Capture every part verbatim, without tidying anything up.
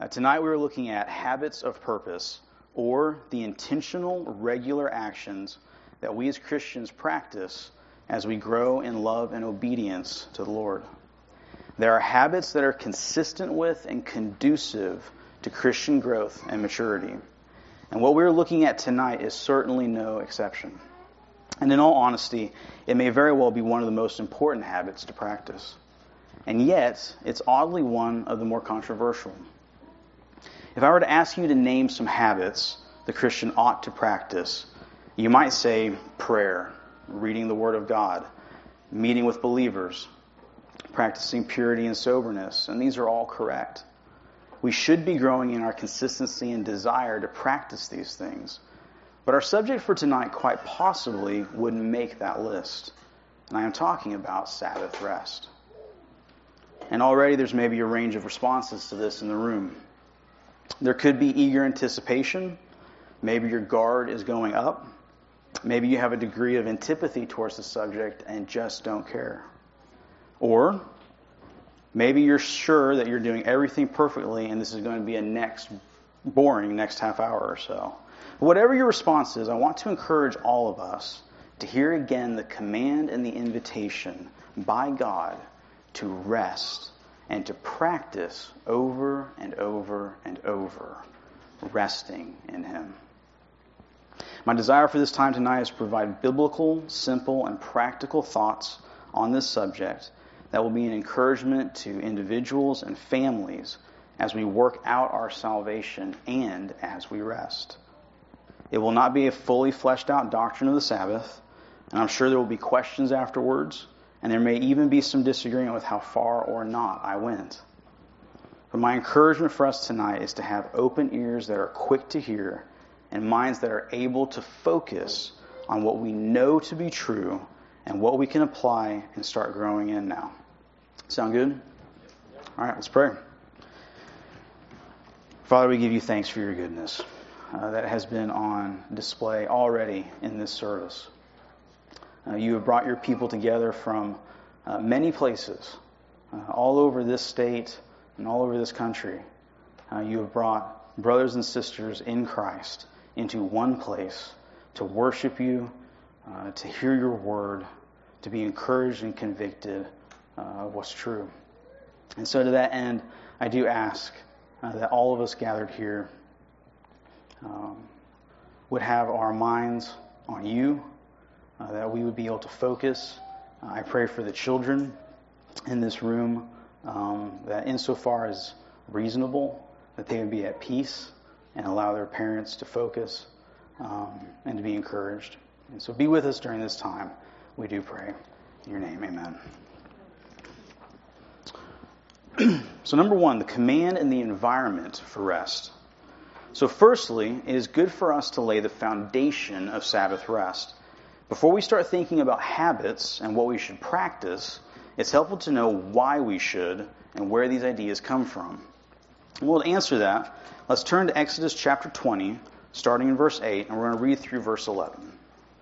Uh, tonight we are looking at habits of purpose, or the intentional, regular actions that we as Christians practice as we grow in love and obedience to the Lord. There are habits that are consistent with and conducive to Christian growth and maturity. And what we're looking at tonight is certainly no exception. And in all honesty, it may very well be one of the most important habits to practice. And yet, it's oddly one of the more controversial. If I were to ask you to name some habits the Christian ought to practice, you might say prayer, reading the Word of God, meeting with believers, practicing purity and soberness, and these are all correct. We should be growing in our consistency and desire to practice these things. But our subject for tonight quite possibly wouldn't make that list. And I am talking about Sabbath rest. And already there's maybe a range of responses to this in the room. There could be eager anticipation. Maybe your guard is going up. Maybe you have a degree of antipathy towards the subject and just don't care. Or maybe you're sure that you're doing everything perfectly and this is going to be a next boring next half hour or so. Whatever your response is, I want to encourage all of us to hear again the command and the invitation by God to rest and to practice over and over and over, resting in Him. My desire for this time tonight is to provide biblical, simple, and practical thoughts on this subject that will be an encouragement to individuals and families as we work out our salvation and as we rest. It will not be a fully fleshed out doctrine of the Sabbath, and I'm sure there will be questions afterwards, and there may even be some disagreement with how far or not I went. But my encouragement for us tonight is to have open ears that are quick to hear and minds that are able to focus on what we know to be true and what we can apply and start growing in now. Sound good? All right, let's pray. Father, we give you thanks for your goodness uh, that has been on display already in this service. Uh, you have brought your people together from uh, many places, uh, all over this state and all over this country. Uh, you have brought brothers and sisters in Christ into one place to worship you, uh, to hear your word, to be encouraged and convicted uh, of what's true. And so to that end, I do ask uh, that all of us gathered here um, would have our minds on you, uh, that we would be able to focus. Uh, I pray for the children in this room, um, that insofar as reasonable, that they would be at peace and allow their parents to focus um, and to be encouraged. And so be with us during this time. We do pray. In your name, amen. So number one, the command and the environment for rest. So firstly, it is good for us to lay the foundation of Sabbath rest. Before we start thinking about habits and what we should practice, it's helpful to know why we should and where these ideas come from. Well, to answer that, let's turn to Exodus chapter twenty, starting in verse eight, and we're going to read through verse eleven.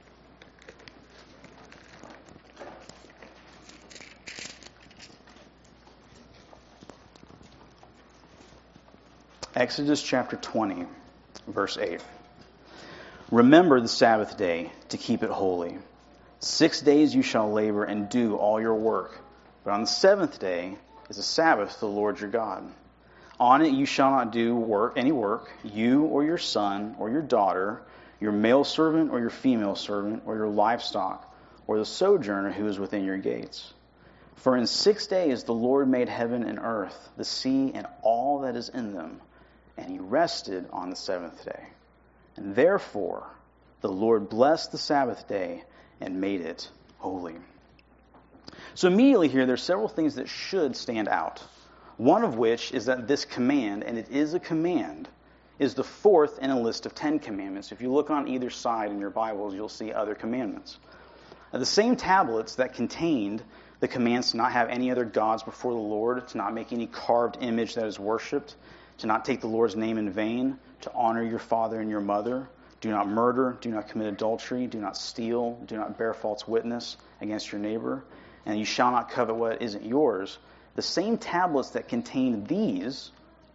Exodus chapter twenty, verse eight. Remember the Sabbath day to keep it holy. Six days you shall labor and do all your work, but on the seventh day is a Sabbath to the Lord your God. On it you shall not do work, any work, you or your son or your daughter, your male servant or your female servant, or your livestock, or the sojourner who is within your gates. For in six days the Lord made heaven and earth, the sea, and all that is in them, and he rested on the seventh day. And therefore the Lord blessed the Sabbath day and made it holy. So immediately here, there's several things that should stand out. One of which is that this command, and it is a command, is the fourth in a list of ten commandments. If you look on either side in your Bibles, you'll see other commandments. Now, the same tablets that contained the commands to not have any other gods before the Lord, to not make any carved image that is worshipped, to not take the Lord's name in vain, to honor your father and your mother, do not murder, do not commit adultery, do not steal, do not bear false witness against your neighbor, and you shall not covet what isn't yours. The same tablets that contained these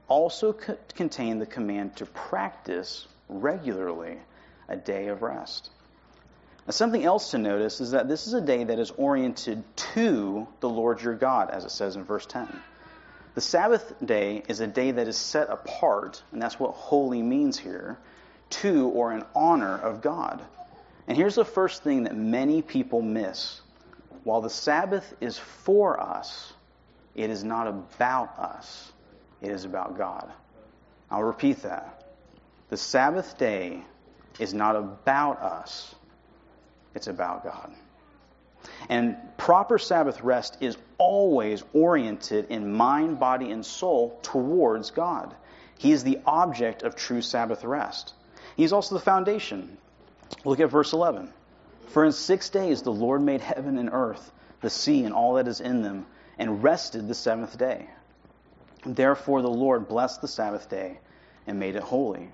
also co- contain the command to practice regularly a day of rest. Now, something else to notice is that this is a day that is oriented to the Lord your God, as it says in verse ten. The Sabbath day is a day that is set apart, and that's what holy means here, to or in honor of God. And here's the first thing that many people miss. While the Sabbath is for us, it is not about us. It is about God. I'll repeat that. The Sabbath day is not about us. It's about God. And proper Sabbath rest is always oriented in mind, body, and soul towards God. He is the object of true Sabbath rest. He's also the foundation. Look at verse eleven. For in six days the Lord made heaven and earth, the sea and all that is in them, and rested the seventh day. Therefore the Lord blessed the Sabbath day and made it holy.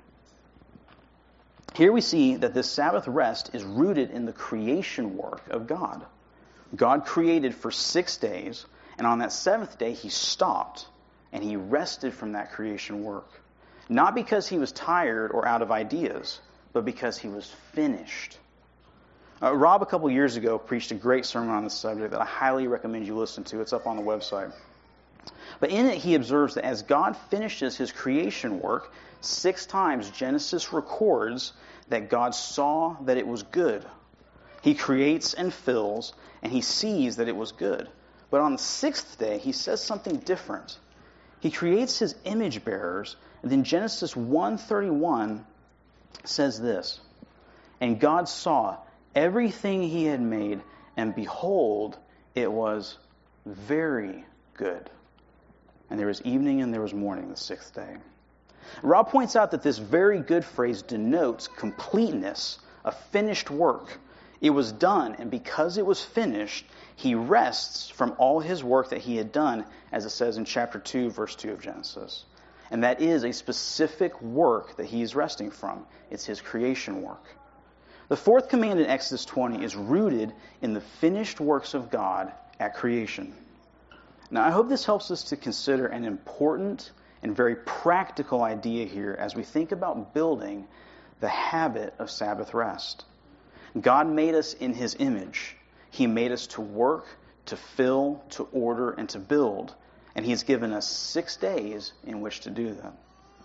Here we see that this Sabbath rest is rooted in the creation work of God. God created for six days, and on that seventh day he stopped, and he rested from that creation work. Not because he was tired or out of ideas, but because he was finished. Uh, Rob, a couple years ago, preached a great sermon on this subject that I highly recommend you listen to. It's up on the website. But in it, he observes that as God finishes his creation work, six times Genesis records that God saw that it was good. He creates and fills, and he sees that it was good. But on the sixth day, he says something different. He creates his image bearers, and then Genesis one thirty-one says this, and God saw everything he had made, and behold, it was very good. And there was evening and there was morning the sixth day. Rob points out that this very good phrase denotes completeness, a finished work. It was done, and because it was finished, he rests from all his work that he had done, as it says in chapter two, verse two of Genesis. And that is a specific work that he is resting from. It's his creation work. The fourth command in Exodus twenty is rooted in the finished works of God at creation. Now, I hope this helps us to consider an important and very practical idea here as we think about building the habit of Sabbath rest. God made us in his image. He made us to work, to fill, to order, and to build. And he's given us six days in which to do that.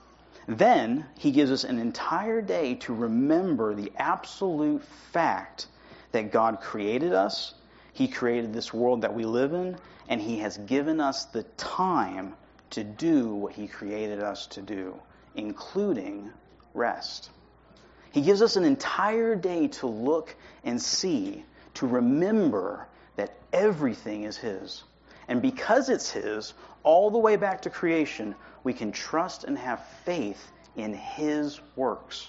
Then he gives us an entire day to remember the absolute fact that God created us, he created this world that we live in, and he has given us the time to do what he created us to do, including rest. He gives us an entire day to look and see, to remember that everything is his. And because it's his, all the way back to creation, we can trust and have faith in his works.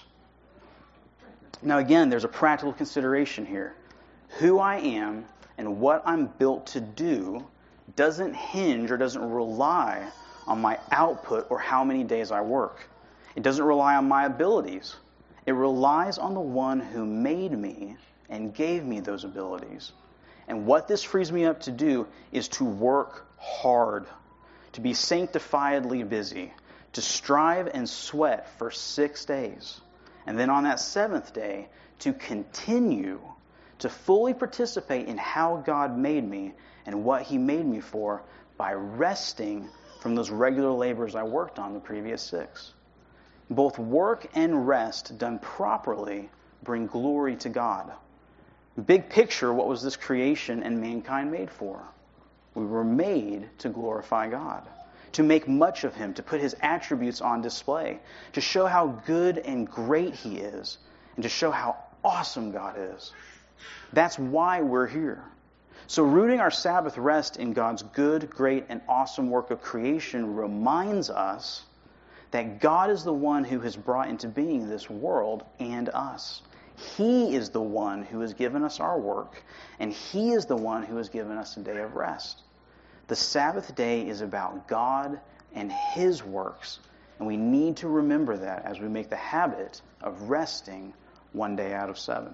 Now again, there's a practical consideration here. Who I am and what I'm built to do doesn't hinge or doesn't rely on my output or how many days I work. It doesn't rely on my abilities. It relies on the one who made me and gave me those abilities. And what this frees me up to do is to work hard, to be sanctifiedly busy, to strive and sweat for six days. And then on that seventh day, to continue to fully participate in how God made me and what he made me for by resting from those regular labors I worked on the previous six. Both work and rest done properly bring glory to God. Big picture, what was this creation and mankind made for? We were made to glorify God, to make much of him, to put his attributes on display, to show how good and great he is, and to show how awesome God is. That's why we're here. So rooting our Sabbath rest in God's good, great, and awesome work of creation reminds us that God is the one who has brought into being this world and us. He is the one who has given us our work, and he is the one who has given us a day of rest. The Sabbath day is about God and his works, and we need to remember that as we make the habit of resting one day out of seven.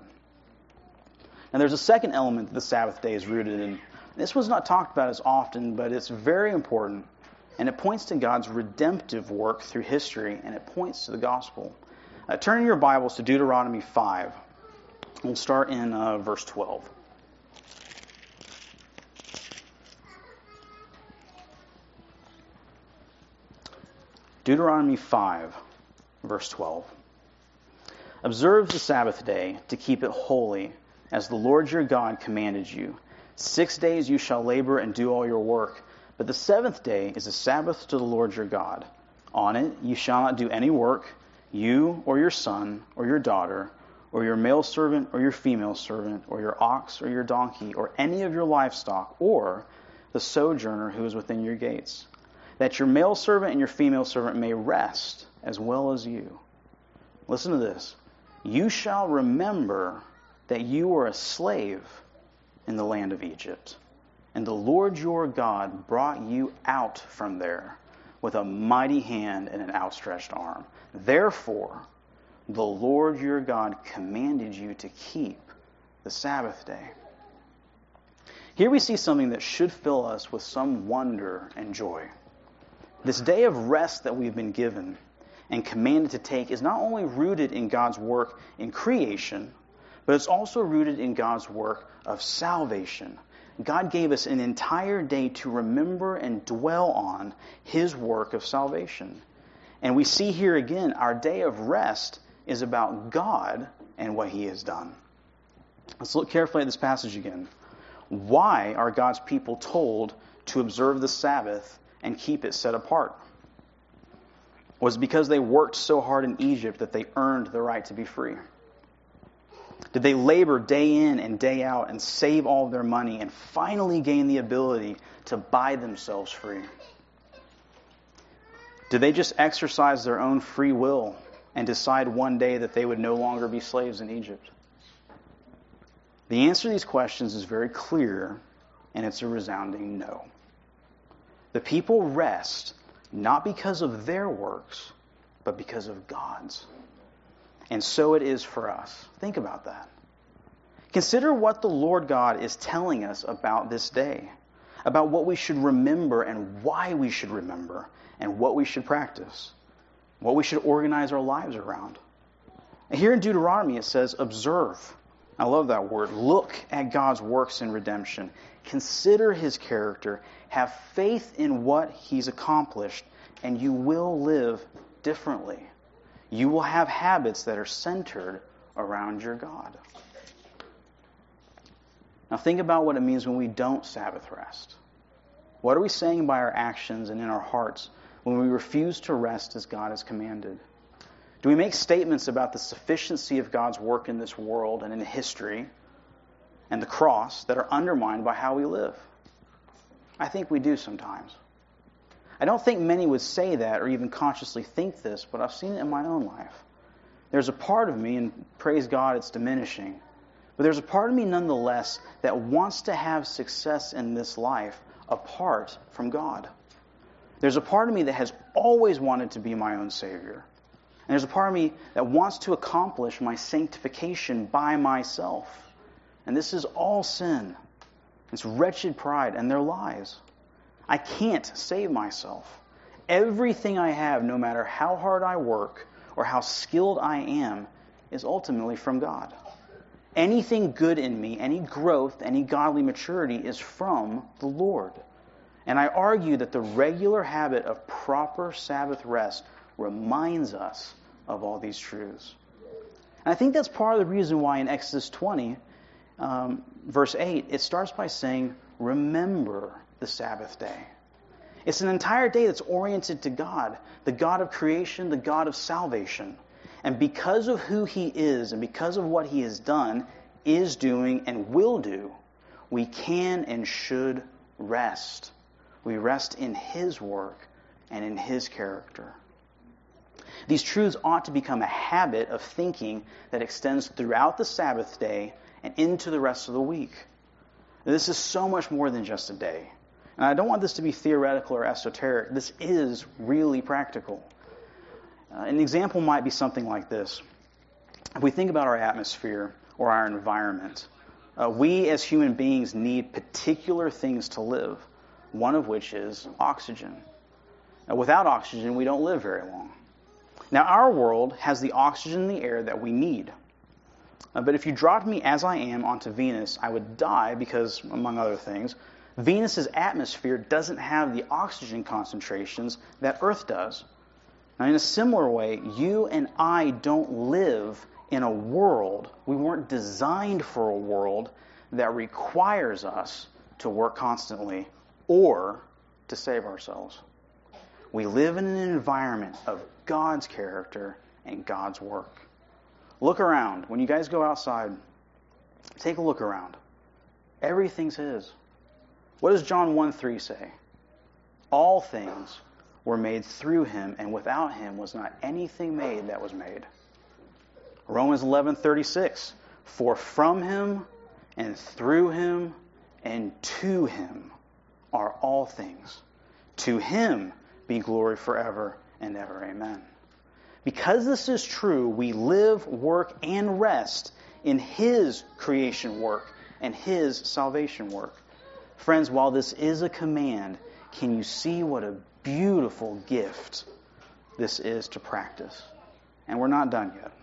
Now there's a second element that the Sabbath day is rooted in. This was not talked about as often, but it's very important. And it points to God's redemptive work through history, and it points to the gospel. Uh, turn in your Bibles to Deuteronomy five. We'll start in uh, verse twelve. Deuteronomy five, verse twelve. Observe the Sabbath day to keep it holy, as the Lord your God commanded you. Six days you shall labor and do all your work, but the seventh day is a Sabbath to the Lord your God. On it you shall not do any work, you or your son or your daughter, or your male servant or your female servant, or your ox or your donkey, or any of your livestock, or the sojourner who is within your gates, that your male servant and your female servant may rest as well as you. Listen to this. You shall remember that you were a slave in the land of Egypt, and the Lord your God brought you out from there with a mighty hand and an outstretched arm. Therefore, the Lord your God commanded you to keep the Sabbath day. Here we see something that should fill us with some wonder and joy. This day of rest that we've been given and commanded to take is not only rooted in God's work in creation, but it's also rooted in God's work of salvation. God gave us an entire day to remember and dwell on His work of salvation. And we see here again, our day of rest is about God and what He has done. Let's look carefully at this passage again. Why are God's people told to observe the Sabbath and keep it set apart? Was it because they worked so hard in Egypt that they earned the right to be free? Did they labor day in and day out and save all of their money and finally gain the ability to buy themselves free? Did they just exercise their own free will and decide one day that they would no longer be slaves in Egypt? The answer to these questions is very clear, and it's a resounding no. The people rest not because of their works, but because of God's. And so it is for us. Think about that. Consider what the Lord God is telling us about this day, about what we should remember and why we should remember, and what we should practice, what we should organize our lives around. And here in Deuteronomy it says, observe. I love that word. Look at God's works in redemption. Consider His character. Have faith in what He's accomplished, and you will live differently. You will have habits that are centered around your God. Now think about what it means when we don't Sabbath rest. What are we saying by our actions and in our hearts when we refuse to rest as God has commanded? Do we make statements about the sufficiency of God's work in this world and in history and the cross that are undermined by how we live? I think we do sometimes. I don't think many would say that or even consciously think this, but I've seen it in my own life. There's a part of me, and praise God it's diminishing, but there's a part of me nonetheless that wants to have success in this life apart from God. There's a part of me that has always wanted to be my own Savior. And there's a part of me that wants to accomplish my sanctification by myself. And this is all sin. It's wretched pride, and they're lies. I can't save myself. Everything I have, no matter how hard I work or how skilled I am, is ultimately from God. Anything good in me, any growth, any godly maturity is from the Lord. And I argue that the regular habit of proper Sabbath rest reminds us of all these truths. And I think that's part of the reason why in Exodus twenty, um, verse eight, it starts by saying, remember the Sabbath day. It's an entire day that's oriented to God, the God of creation, the God of salvation. And because of who He is and because of what He has done, is doing, and will do, we can and should rest. We rest in His work and in His character. These truths ought to become a habit of thinking that extends throughout the Sabbath day and into the rest of the week. This is so much more than just a day. And I don't want this to be theoretical or esoteric. This is really practical. Uh, an example might be something like this. If we think about our atmosphere or our environment, uh, we as human beings need particular things to live, one of which is oxygen. Uh, without oxygen, we don't live very long. Now, our world has the oxygen in the air that we need. Uh, but if you dropped me as I am onto Venus, I would die because, among other things, Venus's atmosphere doesn't have the oxygen concentrations that Earth does. Now, in a similar way, you and I don't live in a world, we weren't designed for a world that requires us to work constantly or to save ourselves. We live in an environment of God's character and God's work. Look around. When you guys go outside, take a look around. Everything's His. What does John one three say? All things were made through Him, and without Him was not anything made that was made. Romans eleven thirty-six. For from Him and through Him and to Him are all things. To Him be glory forever and ever. Amen. Because this is true, we live, work, and rest in His creation work and His salvation work. Friends, while this is a command, can you see what a beautiful gift this is to practice? And we're not done yet.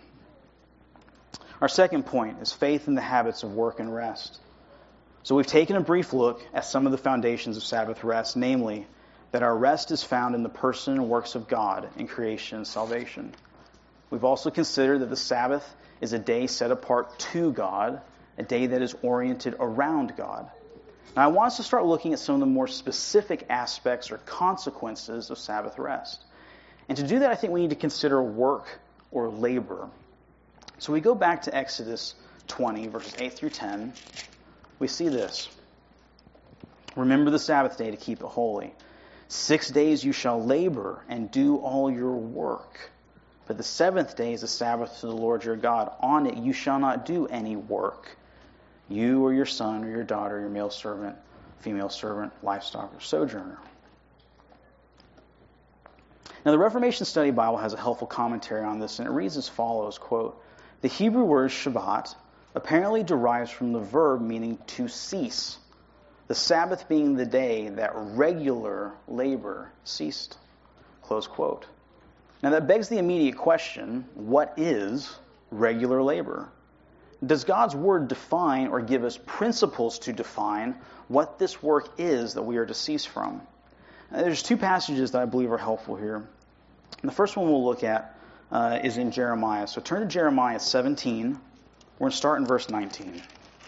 Our second point is faith in the habits of work and rest. So we've taken a brief look at some of the foundations of Sabbath rest, namely, that our rest is found in the person and works of God in creation and salvation. We've also considered that the Sabbath is a day set apart to God, a day that is oriented around God. Now, I want us to start looking at some of the more specific aspects or consequences of Sabbath rest. And to do that, I think we need to consider work or labor. So we go back to Exodus twenty, verses eight through ten. We see this. Remember the Sabbath day to keep it holy. Six days you shall labor and do all your work. But the seventh day is a Sabbath to the Lord your God. On it you shall not do any work. You or your son or your daughter, your male servant, female servant, livestock, or sojourner. Now the Reformation Study Bible has a helpful commentary on this, and it reads as follows, quote, the Hebrew word Shabbat apparently derives from the verb meaning to cease, the Sabbath being the day that regular labor ceased. Close quote. Now that begs the immediate question, what is regular labor? Does God's Word define or give us principles to define what this work is that we are to cease from? Now, there's two passages that I believe are helpful here. And the first one we'll look at uh, is in Jeremiah. So turn to Jeremiah seventeen. We're going to start in verse nineteen.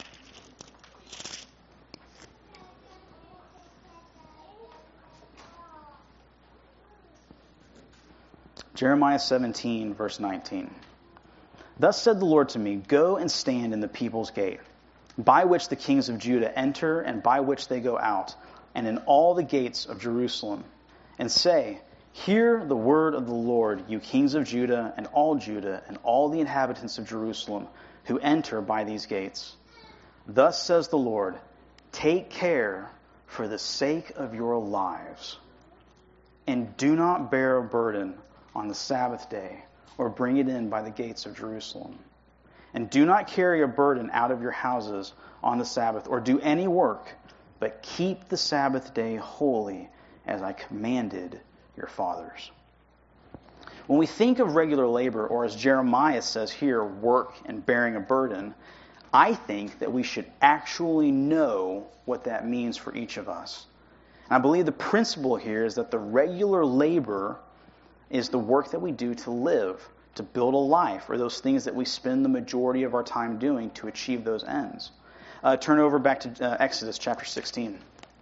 Jeremiah seventeen, verse nineteen. Thus said the Lord to me, go and stand in the people's gate, by which the kings of Judah enter and by which they go out, and in all the gates of Jerusalem, and say, hear the word of the Lord, you kings of Judah and all Judah and all the inhabitants of Jerusalem who enter by these gates. Thus says the Lord, take care for the sake of your lives, and do not bear a burden on the Sabbath day, or bring it in by the gates of Jerusalem. And do not carry a burden out of your houses on the Sabbath, or do any work, but keep the Sabbath day holy, as I commanded your fathers. When we think of regular labor, or as Jeremiah says here, work and bearing a burden, I think that we should actually know what that means for each of us. And I believe the principle here is that the regular labor is the work that we do to live, to build a life, or those things that we spend the majority of our time doing to achieve those ends. Uh, turn over back to uh, Exodus chapter sixteen.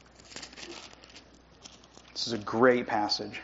This is a great passage.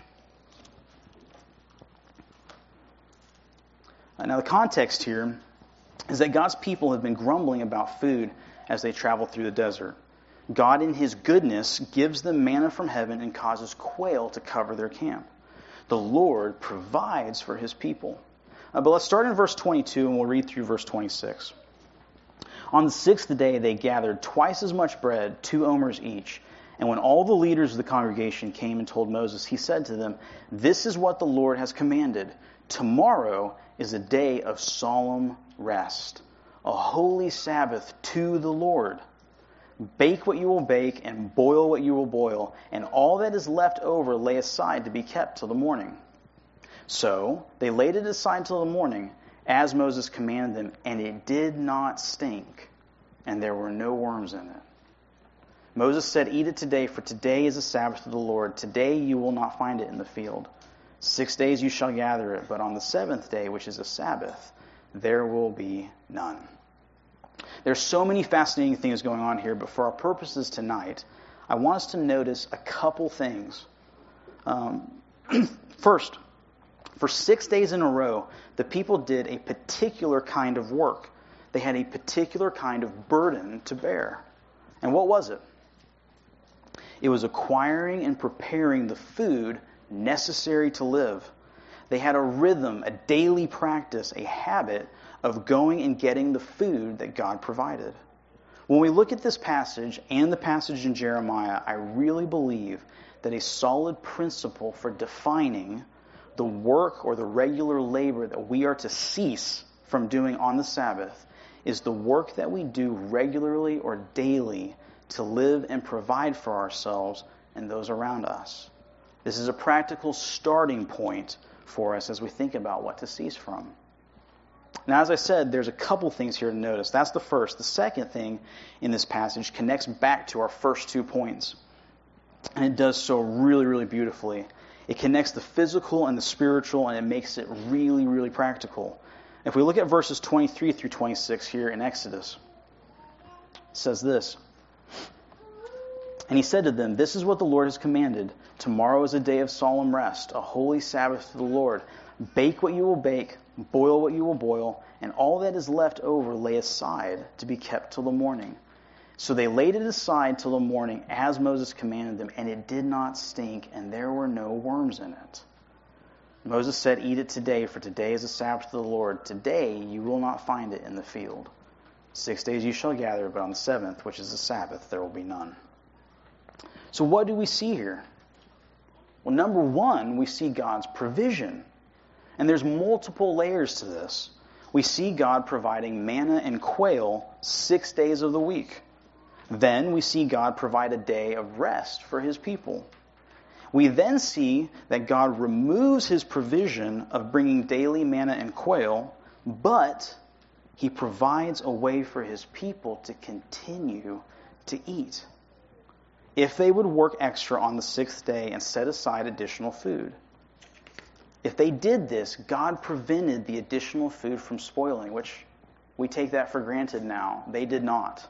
Uh, now the context here is that God's people have been grumbling about food as they travel through the desert. God in His goodness gives them manna from heaven and causes quail to cover their camp. The Lord provides for His people. Uh, but let's start in verse twenty-two and we'll read through verse twenty-six. On the sixth day they gathered twice as much bread, two omers each. And when all the leaders of the congregation came and told Moses, he said to them, this is what the Lord has commanded. Tomorrow is a day of solemn rest, a holy Sabbath to the Lord. Bake what you will bake, and boil what you will boil, and all that is left over lay aside to be kept till the morning. So they laid it aside till the morning, as Moses commanded them, and it did not stink, and there were no worms in it. Moses said, "Eat it today, for today is the Sabbath of the Lord. Today you will not find it in the field. Six days you shall gather it, but on the seventh day, which is a Sabbath, there will be none." There's so many fascinating things going on here, but for our purposes tonight, I want us to notice a couple things. Um, first, for six days in a row, the people did a particular kind of work. They had a particular kind of burden to bear. And what was it? It was acquiring and preparing the food necessary to live. They had a rhythm, a daily practice, a habit of going and getting the food that God provided. When we look at this passage and the passage in Jeremiah, I really believe that a solid principle for defining the work or the regular labor that we are to cease from doing on the Sabbath is the work that we do regularly or daily to live and provide for ourselves and those around us. This is a practical starting point for us as we think about what to cease from. Now, as I said, there's a couple things here to notice. That's the first. The second thing in this passage connects back to our first two points. And it does so really, really beautifully. It connects the physical and the spiritual, and it makes it really, really practical. If we look at verses twenty-three through twenty-six here in Exodus, it says this. "And he said to them, 'This is what the Lord has commanded. Tomorrow is a day of solemn rest, a holy Sabbath to the Lord. Bake what you will bake, boil what you will boil, and all that is left over lay aside to be kept till the morning.' So they laid it aside till the morning, as Moses commanded them, and it did not stink, and there were no worms in it. Moses said, 'Eat it today, for today is the Sabbath of the Lord. Today you will not find it in the field. Six days you shall gather, but on the seventh, which is the Sabbath, there will be none.'" So what do we see here? Well, number one, we see God's provision. And there's multiple layers to this. We see God providing manna and quail six days of the week. Then we see God provide a day of rest for his people. We then see that God removes his provision of bringing daily manna and quail, but he provides a way for his people to continue to eat, if they would work extra on the sixth day and set aside additional food. If they did this, God prevented the additional food from spoiling, which we take that for granted now. They did not.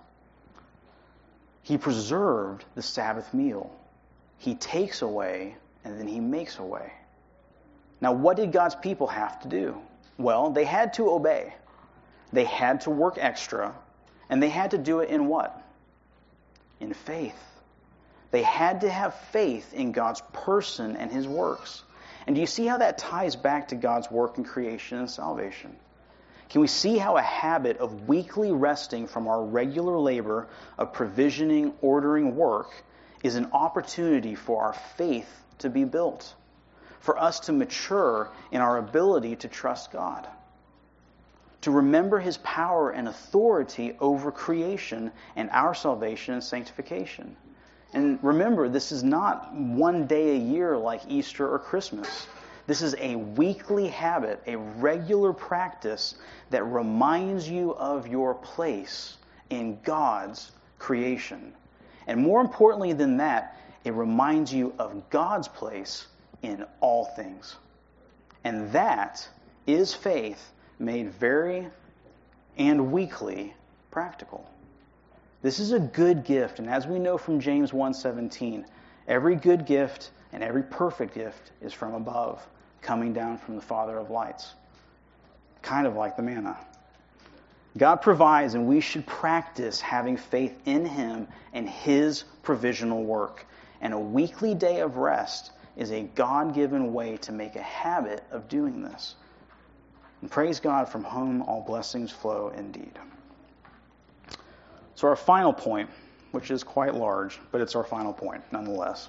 He preserved the Sabbath meal. He takes away, and then he makes a way. Now, what did God's people have to do? Well, they had to obey. They had to work extra, and they had to do it in what? In faith. They had to have faith in God's person and his works. And do you see how that ties back to God's work in creation and salvation? Can we see how a habit of weekly resting from our regular labor of provisioning, ordering work is an opportunity for our faith to be built, for us to mature in our ability to trust God, to remember his power and authority over creation and our salvation and sanctification. And remember, this is not one day a year like Easter or Christmas. This is a weekly habit, a regular practice that reminds you of your place in God's creation. And more importantly than that, it reminds you of God's place in all things. And that is faith made very and weekly practical. This is a good gift, and as we know from James one seventeen, every good gift and every perfect gift is from above, coming down from the Father of lights. Kind of like the manna. God provides, and we should practice having faith in him and his provisional work. And a weekly day of rest is a God-given way to make a habit of doing this. And praise God, from whom all blessings flow indeed. So our final point, which is quite large, but it's our final point nonetheless.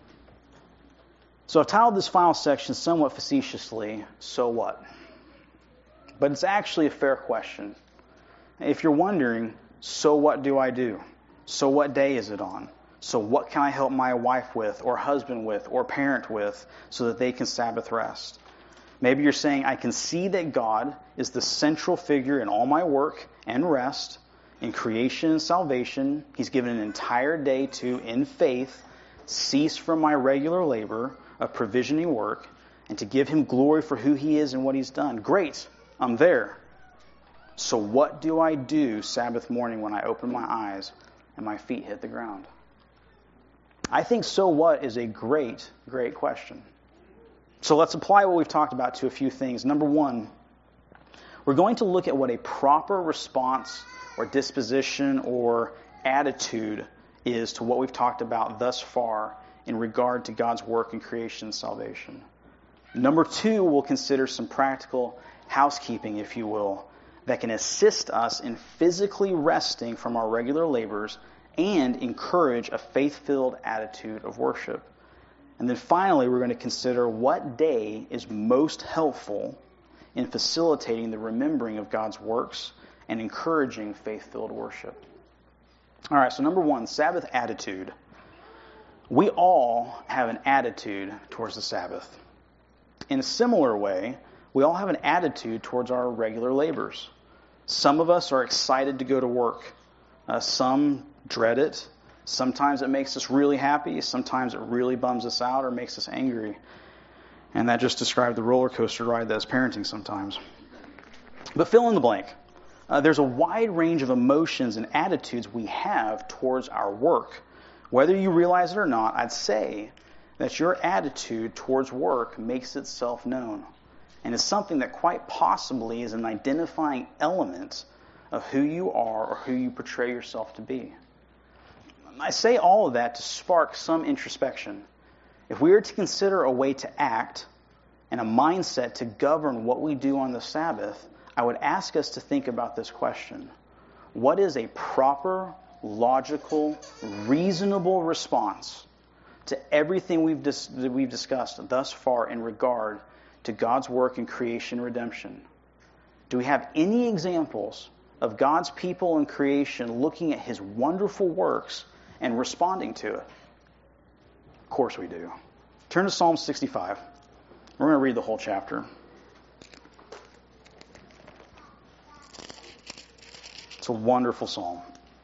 So I've titled this final section somewhat facetiously, "So what?" But it's actually a fair question. If you're wondering, so what do I do? So what day is it on? So what can I help my wife with, or husband with, or parent with, so that they can Sabbath rest? Maybe you're saying, I can see that God is the central figure in all my work and rest, in creation and salvation. He's given an entire day to, in faith, cease from my regular labor of provisioning work, and to give him glory for who he is and what he's done. Great, I'm there. So what do I do Sabbath morning when I open my eyes and my feet hit the ground? I think so what is a great, great question. So let's apply what we've talked about to a few things. Number one, we're going to look at what a proper response or disposition or attitude is to what we've talked about thus far in regard to God's work in creation and salvation. Number two, we'll consider some practical housekeeping, if you will, that can assist us in physically resting from our regular labors and encourage a faith-filled attitude of worship. And then finally, we're going to consider what day is most helpful in facilitating the remembering of God's works and encouraging faith-filled worship. All right, so number one, Sabbath attitude. We all have an attitude towards the Sabbath. In a similar way, we all have an attitude towards our regular labors. Some of us are excited to go to work. Uh, some dread it. Sometimes it makes us really happy. Sometimes it really bums us out or makes us angry. And that just described the roller coaster ride that's parenting sometimes. But fill in the blank. Uh, there's a wide range of emotions and attitudes we have towards our work. Whether you realize it or not, I'd say that your attitude towards work makes itself known and is something that quite possibly is an identifying element of who you are or who you portray yourself to be. I say all of that to spark some introspection. If we are to consider a way to act and a mindset to govern what we do on the Sabbath, I would ask us to think about this question. What is a proper, logical, reasonable response to everything we've dis- that we've discussed thus far in regard to God's work in creation and redemption? Do we have any examples of God's people in creation looking at his wonderful works and responding to it? Of course we do. Turn to Psalm sixty-five. We're going to read the whole chapter. It's a wonderful psalm.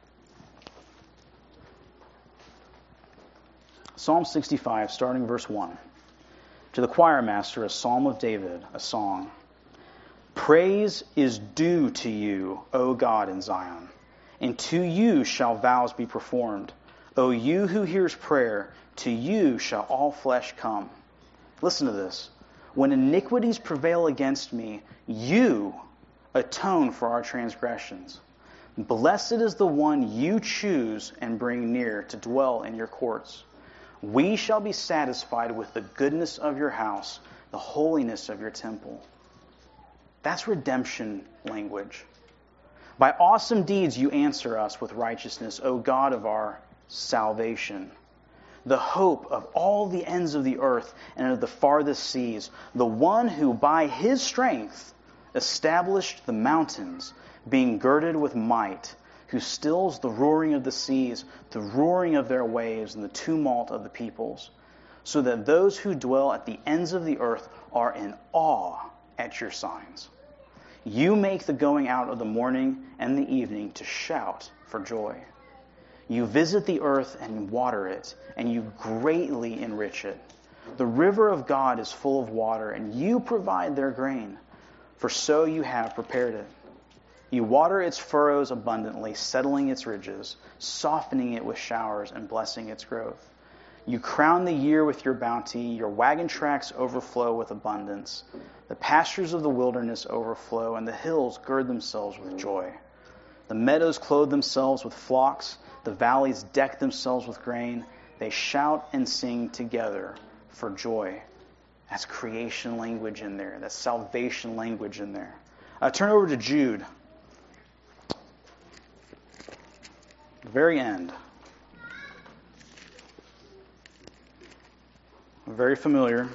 Psalm sixty-five, starting verse one. To the choir master, a psalm of David, a song. Praise is due to you, O God in Zion, and to you shall vows be performed. O you who hears prayer, to you shall all flesh come. Listen to this. When iniquities prevail against me, you atone for our transgressions. Blessed is the one you choose and bring near to dwell in your courts. We shall be satisfied with the goodness of your house, the holiness of your temple. That's redemption language. By awesome deeds you answer us with righteousness, O God of our salvation. The hope of all the ends of the earth and of the farthest seas, the one who by his strength established the mountains, being girded with might, who stills the roaring of the seas, the roaring of their waves, and the tumult of the peoples, so that those who dwell at the ends of the earth are in awe at your signs. You make the going out of the morning and the evening to shout for joy. You visit the earth and water it, and you greatly enrich it. The river of God is full of water, and you provide their grain, for so you have prepared it. You water its furrows abundantly, settling its ridges, softening it with showers, and blessing its growth. You crown the year with your bounty. Your wagon tracks overflow with abundance. The pastures of the wilderness overflow, and the hills gird themselves with joy. The meadows clothe themselves with flocks. The valleys deck themselves with grain. They shout and sing together for joy. That's creation language in there. That's salvation language in there. Uh, turn over to Jude. The very end. Very familiar.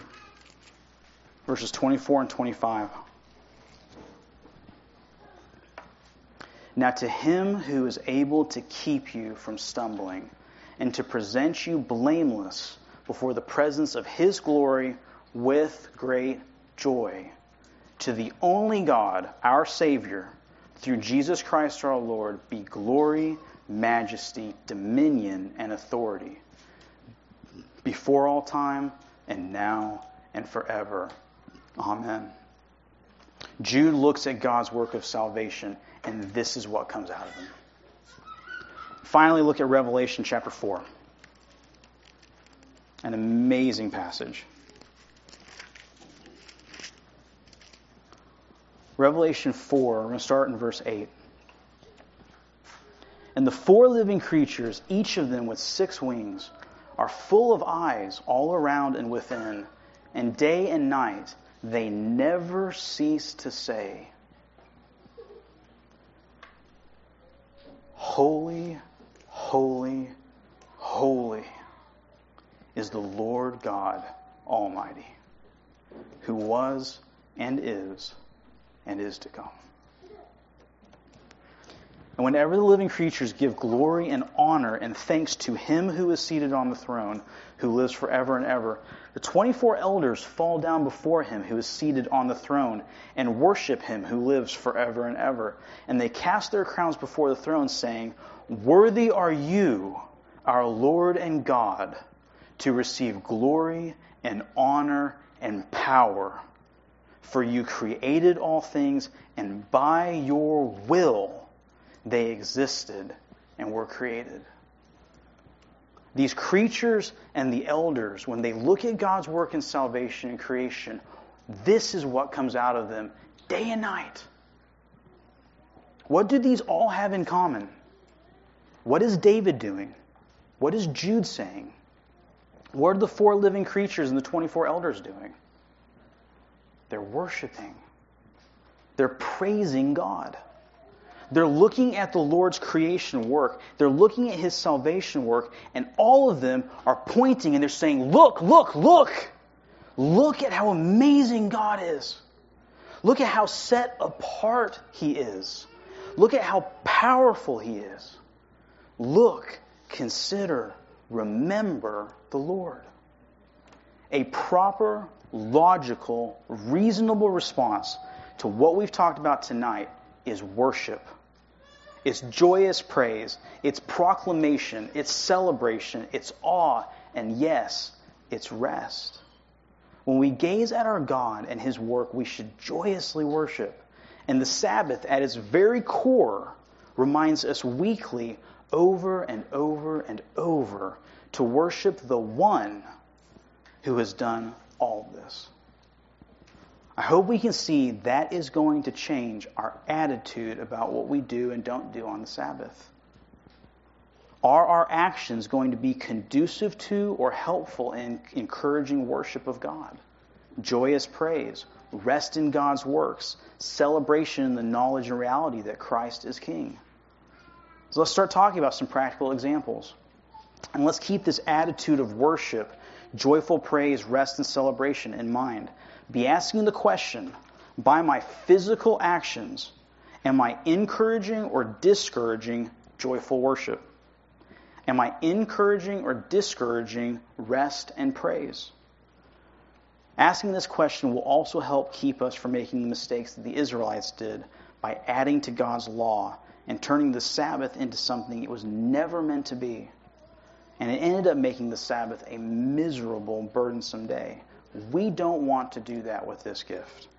Verses twenty-four and twenty-five. Now to him who is able to keep you from stumbling and to present you blameless before the presence of his glory with great joy, to the only God, our Savior, through Jesus Christ our Lord, be glory, majesty, dominion, and authority, before all time, and now, and forever. Amen. Jude looks at God's work of salvation, and this is what comes out of him. Finally, look at Revelation chapter four. An amazing passage. Revelation four, we're going to start in verse eight. And the four living creatures, each of them with six wings, are full of eyes all around and within, and day and night they never cease to say, Holy, holy, holy is the Lord God Almighty, who was and is and is to come. And whenever the living creatures give glory and honor and thanks to him who is seated on the throne, who lives forever and ever, the twenty-four elders fall down before him who is seated on the throne and worship him who lives forever and ever. And they cast their crowns before the throne, saying, Worthy are you, our Lord and God, to receive glory and honor and power. For you created all things, and by your will they existed and were created. These creatures and the elders, when they look at God's work in salvation and creation, this is what comes out of them day and night. What do these all have in common? What is David doing? What is Jude saying? What are the four living creatures and the twenty-four elders doing? They're worshiping. They're praising God. They're looking at the Lord's creation work. They're looking at his salvation work, and all of them are pointing and they're saying, look, look, look. Look at how amazing God is. Look at how set apart he is. Look at how powerful he is. Look, consider, remember the Lord. A proper, logical, reasonable response to what we've talked about tonight is worship. It's joyous praise. It's proclamation. It's celebration. It's awe. And yes, it's rest. When we gaze at our God and his work, we should joyously worship. And the Sabbath, at its very core, reminds us weekly, over and over and over, to worship the one who has done all of this. I hope we can see that is going to change our attitude about what we do and don't do on the Sabbath. Are our actions going to be conducive to or helpful in encouraging worship of God? Joyous praise, rest in God's works, celebration in the knowledge and reality that Christ is King. So let's start talking about some practical examples. And let's keep this attitude of worship, joyful praise, rest, and celebration in mind. Be asking the question, by my physical actions, am I encouraging or discouraging joyful worship? Am I encouraging or discouraging rest and praise? Asking this question will also help keep us from making the mistakes that the Israelites did by adding to God's law and turning the Sabbath into something it was never meant to be. And it ended up making the Sabbath a miserable, burdensome day. We don't want to do that with this gift.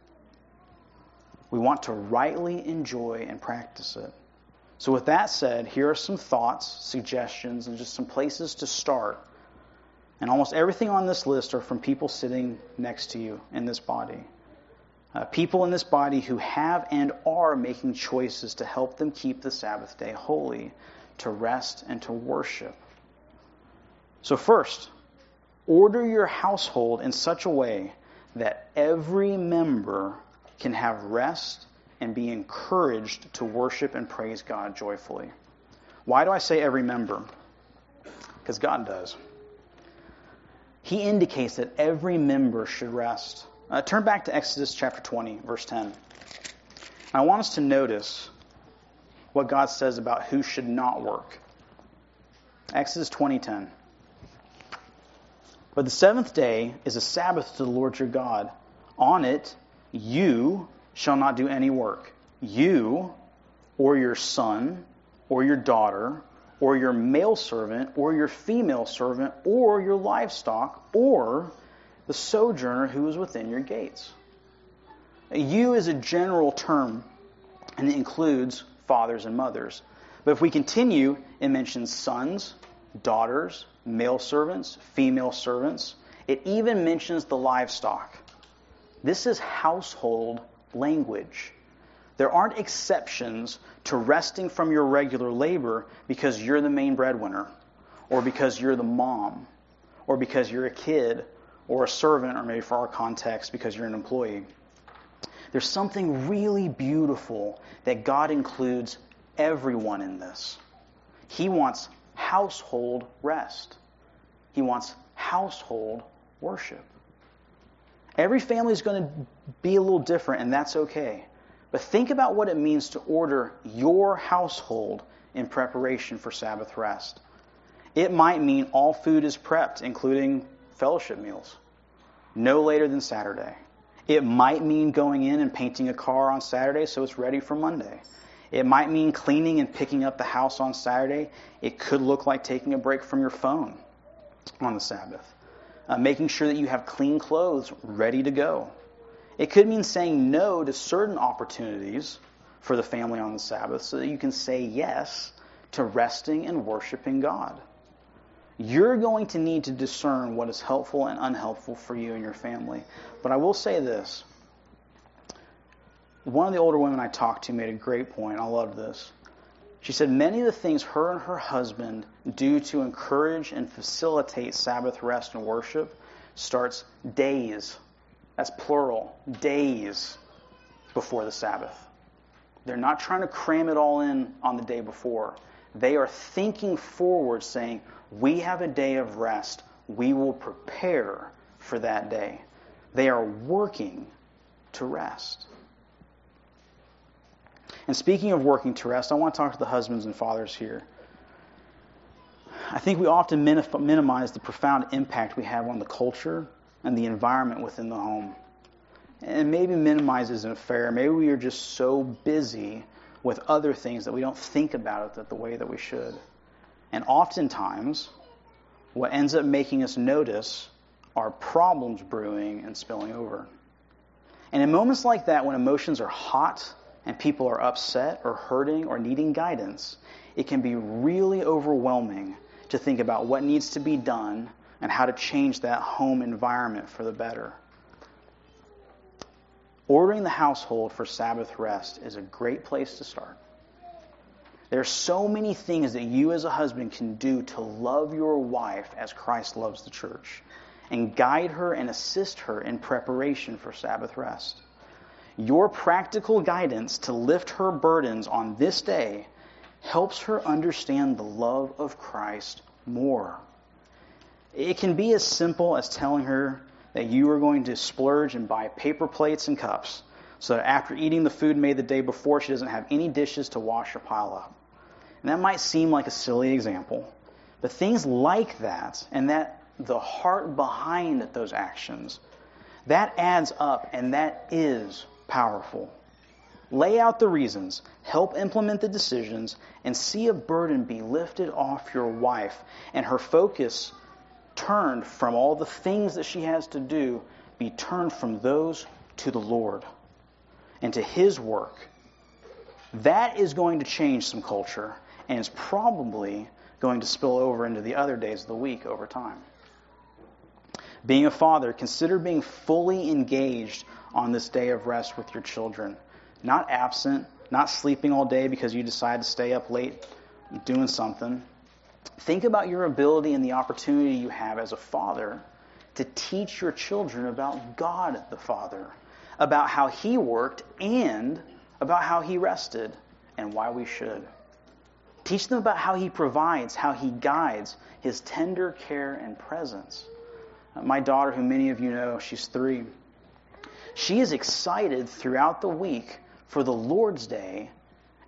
We want to rightly enjoy and practice it. So with that said, here are some thoughts, suggestions, and just some places to start. And almost everything on this list are from people sitting next to you in this body. Uh, people in this body who have and are making choices to help them keep the Sabbath day holy, to rest and to worship. So first, order your household in such a way that every member can have rest and be encouraged to worship and praise God joyfully. Why do I say every member? Because God does. He indicates that every member should rest. Uh, turn back to Exodus chapter twenty, verse ten. I want us to notice what God says about who should not work. Exodus twenty ten. But the seventh day is a Sabbath to the Lord your God. On it you shall not do any work. You, or your son, or your daughter, or your male servant, or your female servant, or your livestock, or the sojourner who is within your gates. You is a general term, and it includes fathers and mothers. But if we continue, it mentions sons, daughters, male servants, female servants. It even mentions the livestock. This is household language. There aren't exceptions to resting from your regular labor because you're the main breadwinner, or because you're the mom, or because you're a kid, or a servant, or maybe for our context, because you're an employee. There's something really beautiful that God includes everyone in this. He wants household rest. He wants household worship. Every family is going to be a little different, and that's okay. But think about what it means to order your household in preparation for Sabbath rest. It might mean all food is prepped, including fellowship meals, no later than Saturday. It might mean going in and painting a car on Saturday so it's ready for Monday. It might mean cleaning and picking up the house on Saturday. It could look like taking a break from your phone on the Sabbath. Uh, making sure that you have clean clothes ready to go. It could mean saying no to certain opportunities for the family on the Sabbath so that you can say yes to resting and worshiping God. You're going to need to discern what is helpful and unhelpful for you and your family. But I will say this. One of the older women I talked to made a great point. I loved this. She said many of the things her and her husband do to encourage and facilitate Sabbath rest and worship starts days, that's plural, days before the Sabbath. They're not trying to cram it all in on the day before. They are thinking forward, saying, we have a day of rest. We will prepare for that day. They are working to rest. And speaking of working to rest, I want to talk to the husbands and fathers here. I think we often minimize the profound impact we have on the culture and the environment within the home. And maybe minimize isn't fair. Maybe we are just so busy with other things that we don't think about it the way that we should. And oftentimes, what ends up making us notice are problems brewing and spilling over. And in moments like that, when emotions are hot and people are upset or hurting or needing guidance, it can be really overwhelming to think about what needs to be done and how to change that home environment for the better. Ordering the household for Sabbath rest is a great place to start. There are so many things that you as a husband can do to love your wife as Christ loves the church and guide her and assist her in preparation for Sabbath rest. Your practical guidance to lift her burdens on this day helps her understand the love of Christ more. It can be as simple as telling her that you are going to splurge and buy paper plates and cups so that after eating the food made the day before, she doesn't have any dishes to wash or pile up. And that might seem like a silly example, but things like that and that the heart behind those actions, that adds up and that is powerful. Lay out the reasons, help implement the decisions, and see a burden be lifted off your wife and her focus turned from all the things that she has to do, be turned from those to the Lord and to His work. That is going to change some culture and is probably going to spill over into the other days of the week over time. Being a father, consider being fully engaged on this day of rest with your children. Not absent, not sleeping all day because you decide to stay up late doing something. Think about your ability and the opportunity you have as a father to teach your children about God the Father, about how He worked and about how He rested and why we should. Teach them about how He provides, how He guides, His tender care and presence. My daughter, who many of you know, she's three. She is excited throughout the week for the Lord's Day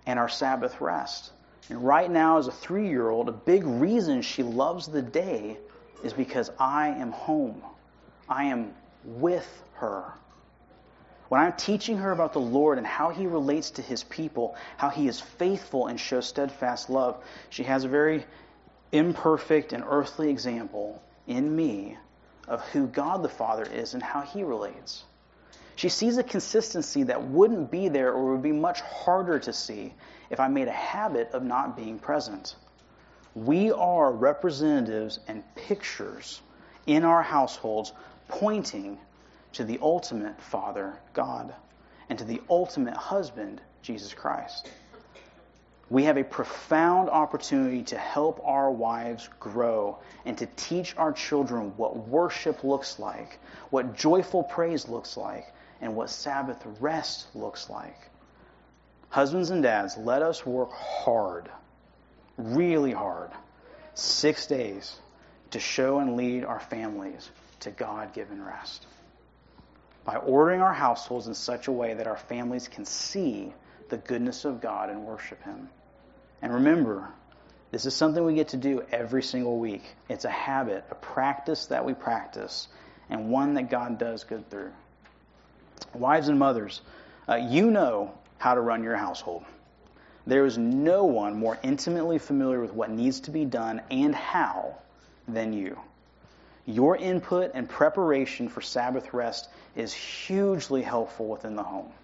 and our Sabbath rest. And right now, as a three-year-old, a big reason she loves the day is because I am home. I am with her. When I'm teaching her about the Lord and how He relates to His people, how He is faithful and shows steadfast love, she has a very imperfect and earthly example in me of who God the Father is and how He relates. She sees a consistency that wouldn't be there or would be much harder to see if I made a habit of not being present. We are representatives and pictures in our households pointing to the ultimate Father, God, and to the ultimate husband, Jesus Christ. We have a profound opportunity to help our wives grow and to teach our children what worship looks like, what joyful praise looks like, and what Sabbath rest looks like. Husbands and dads, let us work hard, really hard, six days to show and lead our families to God-given rest. By ordering our households in such a way that our families can see the goodness of God and worship Him. And remember, this is something we get to do every single week. It's a habit, a practice that we practice, and one that God does good through. Wives and mothers, uh, you know how to run your household. There is no one more intimately familiar with what needs to be done and how than you. Your input and preparation for Sabbath rest is hugely helpful within the home.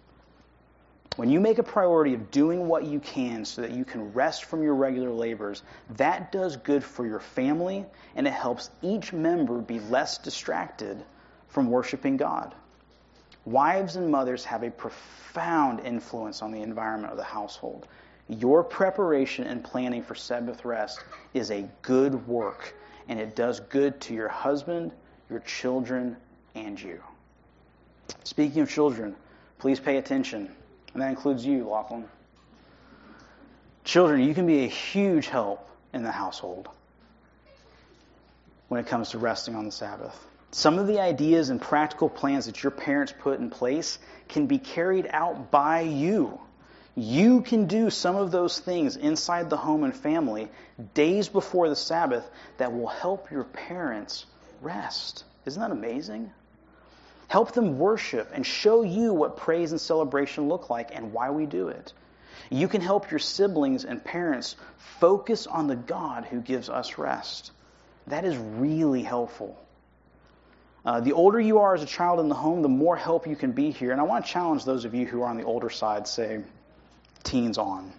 When you make a priority of doing what you can so that you can rest from your regular labors, that does good for your family, and it helps each member be less distracted from worshiping God. Wives and mothers have a profound influence on the environment of the household. Your preparation and planning for Sabbath rest is a good work, and it does good to your husband, your children, and you. Speaking of children, please pay attention. And that includes you, Lachlan. Children, you can be a huge help in the household when it comes to resting on the Sabbath. Some of the ideas and practical plans that your parents put in place can be carried out by you. You can do some of those things inside the home and family days before the Sabbath that will help your parents rest. Isn't that amazing? Help them worship and show you what praise and celebration look like and why we do it. You can help your siblings and parents focus on the God who gives us rest. That is really helpful. Uh, the older you are as a child in the home, the more help you can be here. And I want to challenge those of you who are on the older side, say teens on.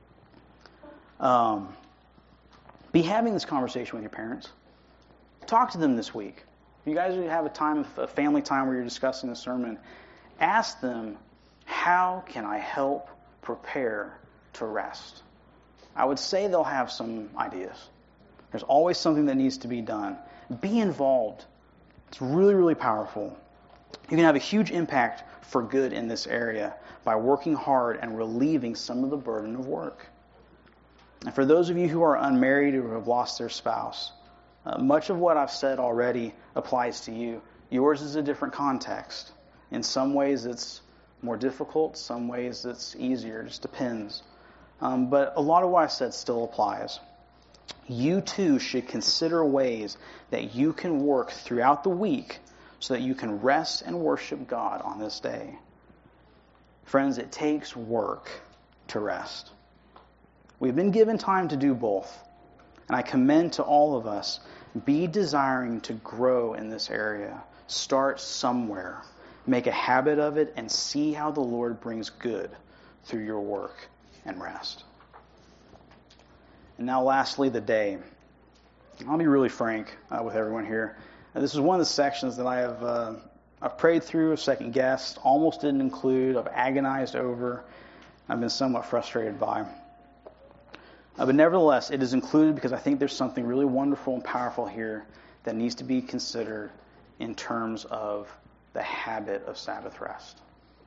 Um, be having this conversation with your parents. Talk to them this week. You guys have a time, a family time where you're discussing the sermon. Ask them, how can I help prepare to rest? I would say they'll have some ideas. There's always something that needs to be done. Be involved. It's really, really powerful. You can have a huge impact for good in this area by working hard and relieving some of the burden of work. And for those of you who are unmarried or who have lost their spouse, Uh, much of what I've said already applies to you. Yours is a different context. In some ways it's more difficult, some ways it's easier, it just depends. Um, but a lot of what I said still applies. You too should consider ways that you can work throughout the week so that you can rest and worship God on this day. Friends, it takes work to rest. We've been given time to do both. And I commend to all of us, be desiring to grow in this area. Start somewhere. Make a habit of it and see how the Lord brings good through your work and rest. And now lastly, the day. I'll be really frank uh, with everyone here. Now, this is one of the sections that I have uh, I've prayed through, second guessed, almost didn't include, I've agonized over, I've been somewhat frustrated by. Uh, but nevertheless, it is included because I think there's something really wonderful and powerful here that needs to be considered in terms of the habit of Sabbath rest.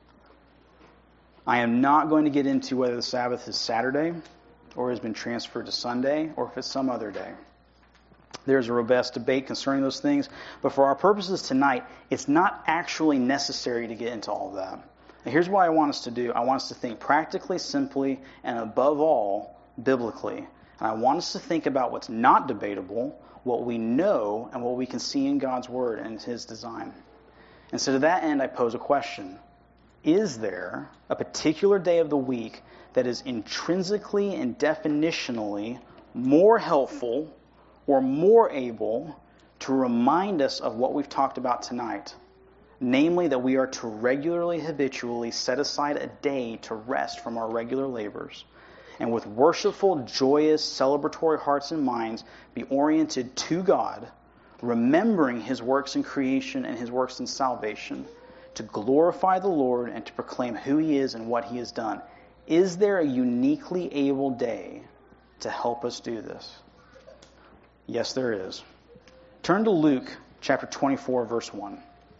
I am not going to get into whether the Sabbath is Saturday or has been transferred to Sunday or if it's some other day. There's a robust debate concerning those things, but for our purposes tonight, it's not actually necessary to get into all of that. Here's what I want us to do. I want us to think practically, simply, and above all, biblically. And I want us to think about what's not debatable, what we know, and what we can see in God's Word and His design. And so to that end, I pose a question. Is there a particular day of the week that is intrinsically and definitionally more helpful or more able to remind us of what we've talked about tonight? Namely, that we are to regularly, habitually set aside a day to rest from our regular labors, and with worshipful, joyous, celebratory hearts and minds be oriented to God, remembering His works in creation and His works in salvation, to glorify the Lord and to proclaim who He is and what He has done. Is there a uniquely able day to help us do this? Yes, there is. Turn to Luke chapter twenty-four, verse one.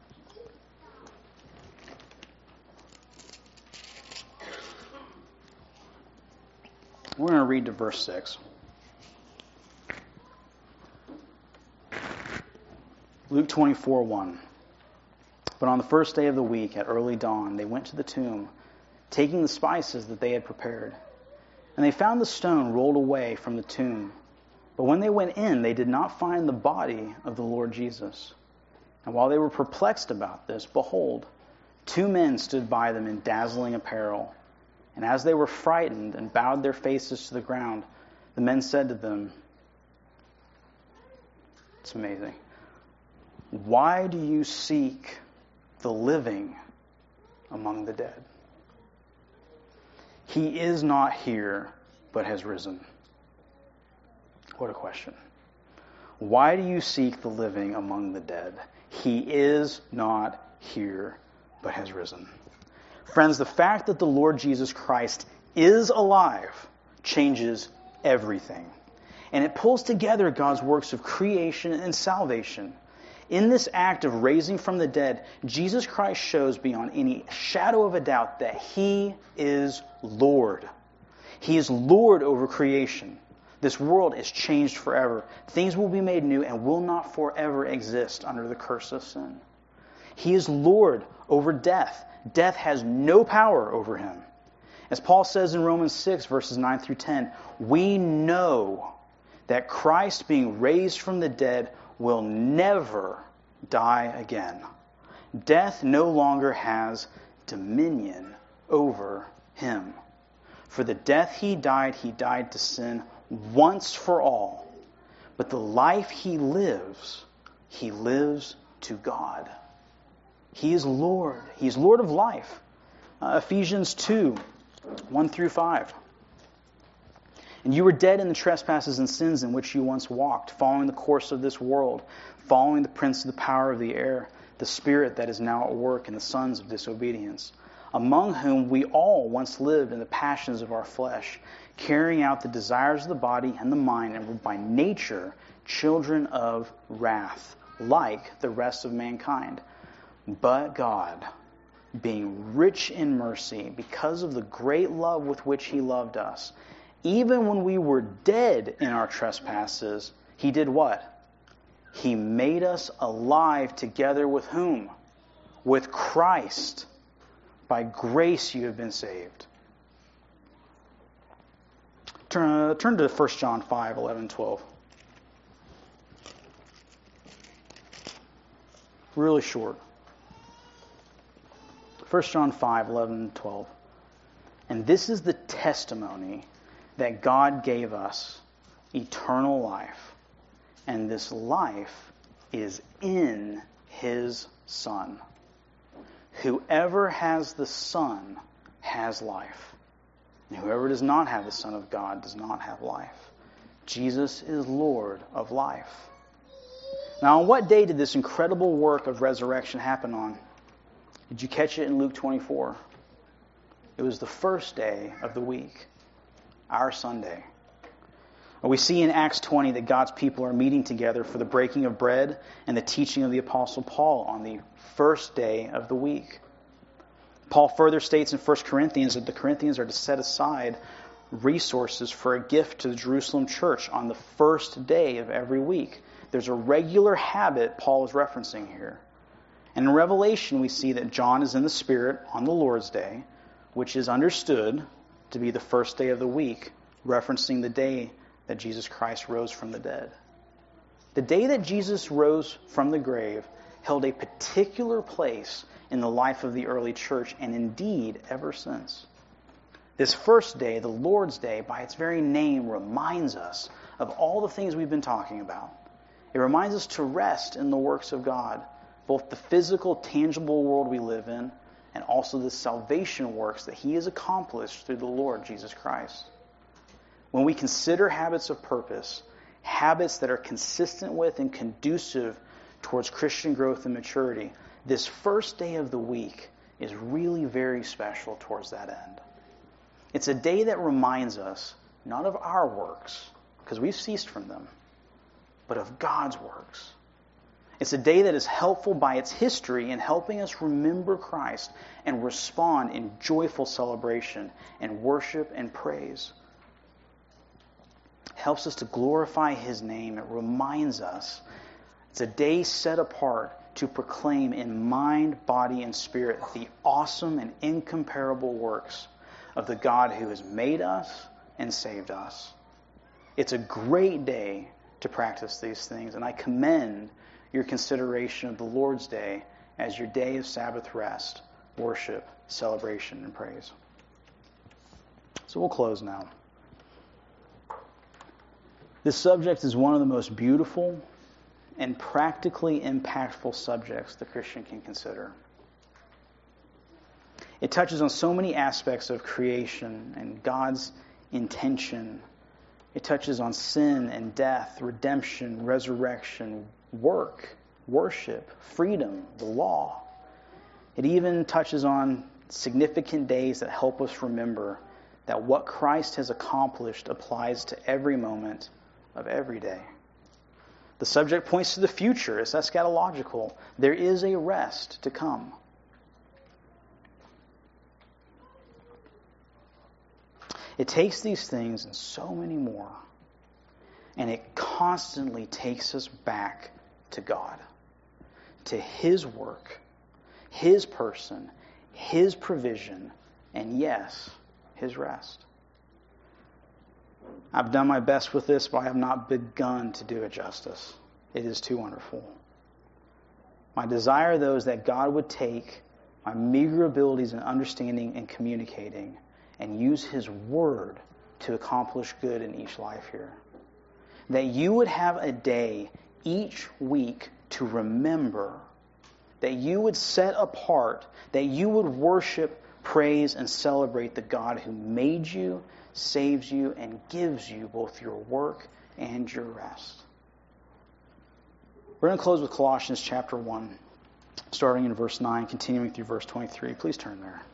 We're going to read to verse six. Luke twenty-four, one. But on the first day of the week, at early dawn, they went to the tomb, taking the spices that they had prepared. And they found the stone rolled away from the tomb. But when they went in, they did not find the body of the Lord Jesus. And while they were perplexed about this, behold, two men stood by them in dazzling apparel. And as they were frightened and bowed their faces to the ground, the men said to them, it's amazing, why do you seek the living among the dead? He is not here, but has risen. What a question. Why do you seek the living among the dead? He is not here, but has risen. Friends, the fact that the Lord Jesus Christ is alive changes everything. And it pulls together God's works of creation and salvation. In this act of raising from the dead, Jesus Christ shows beyond any shadow of a doubt that He is Lord. He is Lord over creation. This world is changed forever. Things will be made new and will not forever exist under the curse of sin. He is Lord over death. Death has no power over Him. As Paul says in Romans six, verses nine through ten, we know that Christ, being raised from the dead, will never die again. Death no longer has dominion over Him. For the death He died, He died to sin once for all. But the life He lives, He lives to God. He is Lord. He is Lord of life. Uh, Ephesians two, one through five. And you were dead in the trespasses and sins in which you once walked, following the course of this world, following the prince of the power of the air, the spirit that is now at work in the sons of disobedience, among whom we all once lived in the passions of our flesh, carrying out the desires of the body and the mind, and were by nature children of wrath, like the rest of mankind. But God, being rich in mercy, because of the great love with which He loved us, even when we were dead in our trespasses, He did what? He made us alive together with whom? With Christ. By grace you have been saved. Turn, uh, turn to First John five, eleven, twelve. Really short. First John five, eleven, twelve. And this is the testimony that God gave us, eternal life. And this life is in His Son. Whoever has the Son has life. And whoever does not have the Son of God does not have life. Jesus is Lord of life. Now, on what day did this incredible work of resurrection happen on? Did you catch it in Luke twenty-four? It was the first day of the week, our Sunday. We see in Acts twenty that God's people are meeting together for the breaking of bread and the teaching of the Apostle Paul on the first day of the week. Paul further states in First Corinthians that the Corinthians are to set aside resources for a gift to the Jerusalem church on the first day of every week. There's a regular habit Paul is referencing here. And in Revelation, we see that John is in the Spirit on the Lord's Day, which is understood to be the first day of the week, referencing the day that Jesus Christ rose from the dead. The day that Jesus rose from the grave held a particular place in the life of the early church, and indeed ever since. This first day, the Lord's Day, by its very name, reminds us of all the things we've been talking about. It reminds us to rest in the works of God, both the physical, tangible world we live in, and also the salvation works that He has accomplished through the Lord Jesus Christ. When we consider habits of purpose, habits that are consistent with and conducive towards Christian growth and maturity, this first day of the week is really very special towards that end. It's a day that reminds us not of our works, because we've ceased from them, but of God's works. It's a day that is helpful by its history in helping us remember Christ and respond in joyful celebration and worship and praise. It helps us to glorify His name. It reminds us it's a day set apart to proclaim in mind, body, and spirit the awesome and incomparable works of the God who has made us and saved us. It's a great day to practice these things, and I commend your consideration of the Lord's Day as your day of Sabbath rest, worship, celebration, and praise. So we'll close now. This subject is one of the most beautiful and practically impactful subjects the Christian can consider. It touches on so many aspects of creation and God's intention. It touches on sin and death, redemption, resurrection, work, worship, freedom, the law. It even touches on significant days that help us remember that what Christ has accomplished applies to every moment of every day. The subject points to the future. It's eschatological. There is a rest to come. It takes these things and so many more, and it constantly takes us back to God, to His work, His person, His provision, and yes, His rest. I've done my best with this, but I have not begun to do it justice. It is too wonderful. My desire, though, is that God would take my meager abilities in understanding and communicating and use His Word to accomplish good in each life here. That you would have a day each week to remember, that you would set apart, that you would worship, praise, and celebrate the God who made you, saves you, and gives you both your work and your rest. We're going to close with Colossians chapter one, starting in verse nine, continuing through verse twenty-three. Please turn there.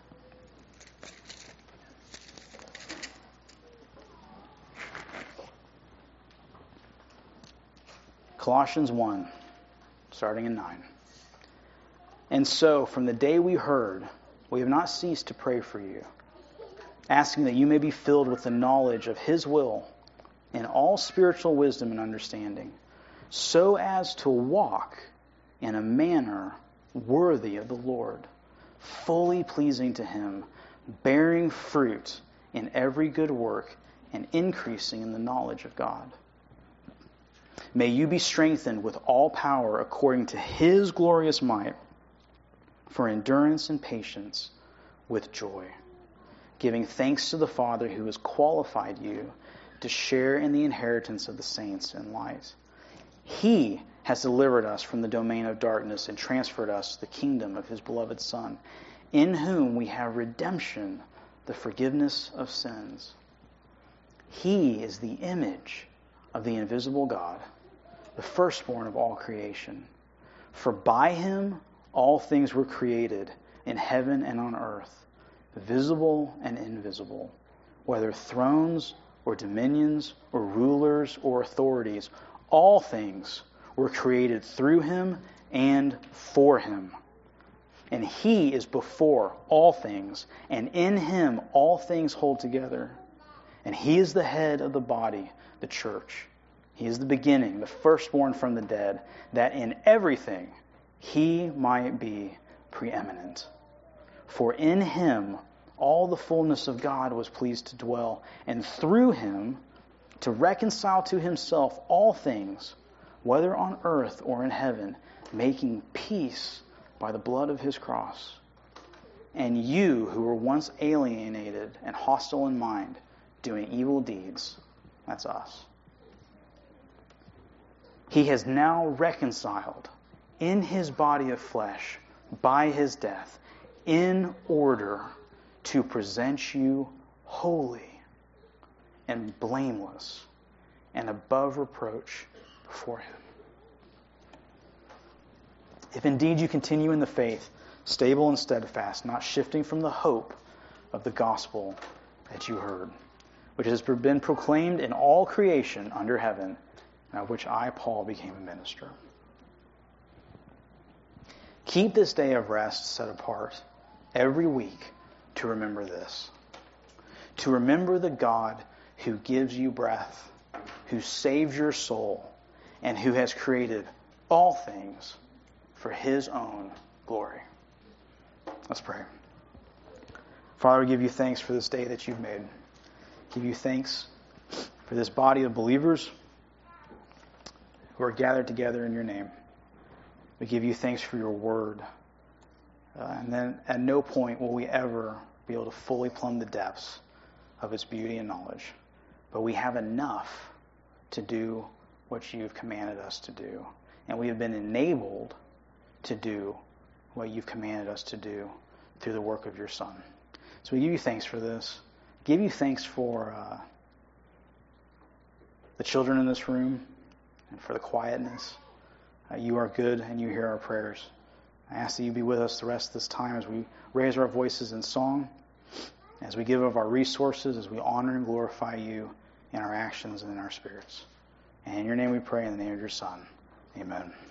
Colossians one, starting in nine. And so, from the day we heard, we have not ceased to pray for you, asking that you may be filled with the knowledge of His will in all spiritual wisdom and understanding, so as to walk in a manner worthy of the Lord, fully pleasing to Him, bearing fruit in every good work and increasing in the knowledge of God. May you be strengthened with all power according to His glorious might, for endurance and patience with joy, giving thanks to the Father who has qualified you to share in the inheritance of the saints in light. He has delivered us from the domain of darkness and transferred us to the kingdom of His beloved Son, in whom we have redemption, the forgiveness of sins. He is the image of the invisible God, the firstborn of all creation. For by Him all things were created, in heaven and on earth, visible and invisible, whether thrones or dominions or rulers or authorities. All things were created through Him and for Him. And He is before all things, and in Him all things hold together. And He is the head of the body, the church. He is the beginning, the firstborn from the dead, that in everything he might be preeminent. For in him all the fullness of God was pleased to dwell, and through him to reconcile to himself all things, whether on earth or in heaven, making peace by the blood of his cross. And you who were once alienated and hostile in mind, doing evil deeds, that's us. He has now reconciled in his body of flesh by his death, in order to present you holy and blameless and above reproach before him. If indeed you continue in the faith, stable and steadfast, not shifting from the hope of the gospel that you heard, which has been proclaimed in all creation under heaven, and of which I, Paul, became a minister. Keep this day of rest set apart every week to remember this. To remember the God who gives you breath, who saves your soul, and who has created all things for his own glory. Let's pray. Father, we give you thanks for this day that you've made. Give you thanks for this body of believers who are gathered together in your name. We give you thanks for your word. Uh, and then at no point will we ever be able to fully plumb the depths of its beauty and knowledge. But we have enough to do what you've commanded us to do. And we have been enabled to do what you've commanded us to do through the work of your Son. So we give you thanks for this. Give you thanks for uh, the children in this room and for the quietness. Uh, you are good and you hear our prayers. I ask that you be with us the rest of this time as we raise our voices in song, as we give of our resources, as we honor and glorify you in our actions and in our spirits. And in your name we pray, in the name of your Son. Amen.